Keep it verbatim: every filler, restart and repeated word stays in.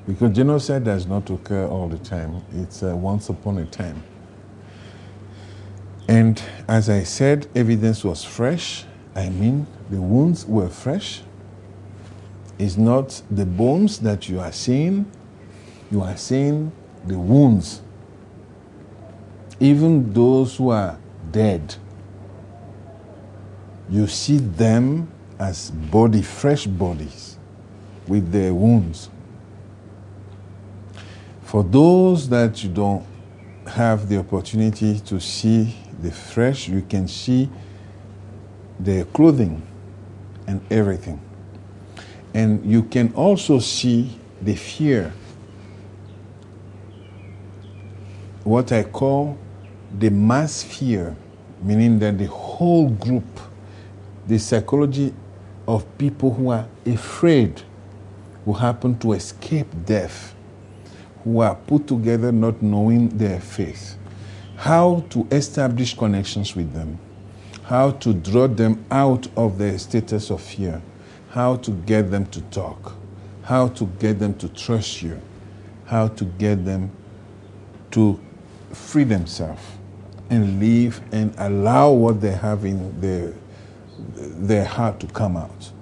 Because genocide does not occur all the time. It's uh, once upon a time. And as I said, evidence was fresh. I mean, the wounds were fresh. It's not the bones that you are seeing. You are seeing the wounds. Even those who are dead, you see them as body, fresh bodies with their wounds. For those that you don't have the opportunity to see the fresh, you can see their clothing and everything. And you can also see the fear, what I call the mass fear, meaning that the whole group, the psychology of people who are afraid, who happen to escape death, who are put together not knowing their faith, how to establish connections with them, how to draw them out of their status of fear, how to get them to talk, how to get them to trust you, how to get them to free themselves and live and allow what they have in their, their heart to come out.